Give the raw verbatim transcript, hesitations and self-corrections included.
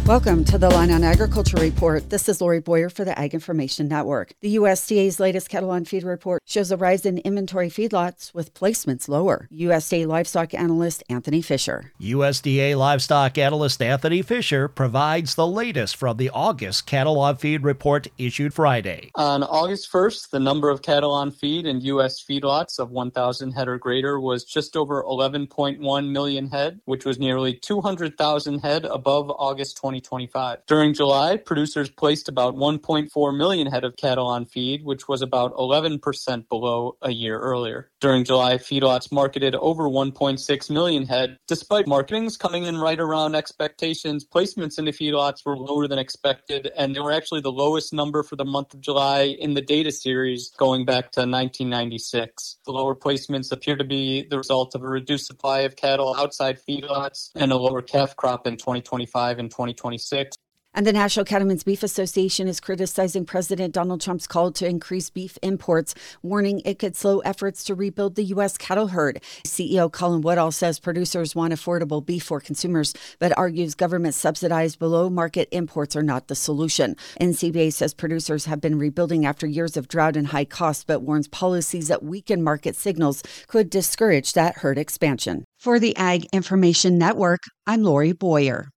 Welcome to the Line on Agriculture Report. This is Lori Boyer for the Ag Information Network. The U S D A's latest cattle on feed report shows a rise in inventory feedlots with placements lower. U S D A livestock analyst Anthony Fisher. U S D A livestock analyst Anthony Fisher provides the latest from the August cattle on feed report issued Friday. On August first, the number of cattle on feed in U S feedlots of one thousand head or greater was just over eleven point one million head, which was nearly two hundred thousand head above August twenty twenty-five. During July, producers placed about one point four million head of cattle on feed, which was about eleven percent below a year earlier. During July, feedlots marketed over one point six million head. Despite marketings coming in right around expectations, placements into feedlots were lower than expected, and they were actually the lowest number for the month of July in the data series going back to nineteen ninety-six. The lower placements appear to be the result of a reduced supply of cattle outside feedlots and a lower calf crop in twenty twenty-five and twenty twenty-six. And the National Cattlemen's Beef Association is criticizing President Donald Trump's call to increase beef imports, warning it could slow efforts to rebuild the U S cattle herd. C E O Colin Woodall says producers want affordable beef for consumers, but argues government-subsidized below-market imports are not the solution. N C B A says producers have been rebuilding after years of drought and high costs, but warns policies that weaken market signals could discourage that herd expansion. For the Ag Information Network, I'm Lori Boyer.